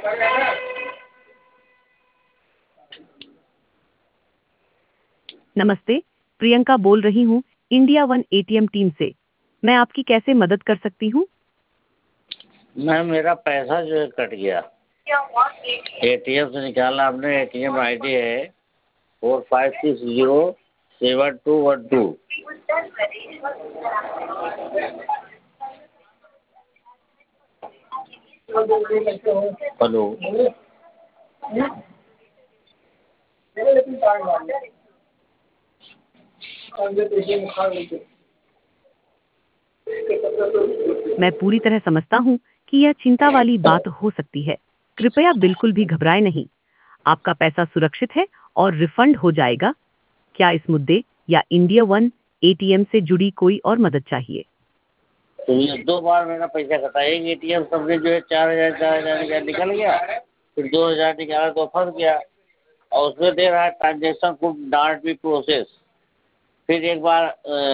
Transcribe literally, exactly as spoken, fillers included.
नमस्ते, प्रियंका बोल रही हूँ इंडिया वन एटीएम टीम से। मैं आपकी कैसे मदद कर सकती हूँ? मैम मेरा पैसा जो है कट गया। एटीएम से निकाला आपने। एटीएम आईडी है four five six zero seven two one two. Hello. मैं पूरी तरह समझता हूँ कि यह चिंता वाली बात हो सकती है। कृपया बिल्कुल भी घबराएं नहीं। आपका पैसा सुरक्षित है और रिफंड हो जाएगा। क्या इस मुद्दे या इंडिया वन एटीएम से जुड़ी कोई और मदद चाहिए? तो ये दो बार मेरा पैसा कटा। एक एटीएम सबने जो है चार हजार चार हजार निकाल निकल गया, फिर दो हजार निकाला तो फंस गया और उसमें दे रहा है transaction could not be process. फिर एक बार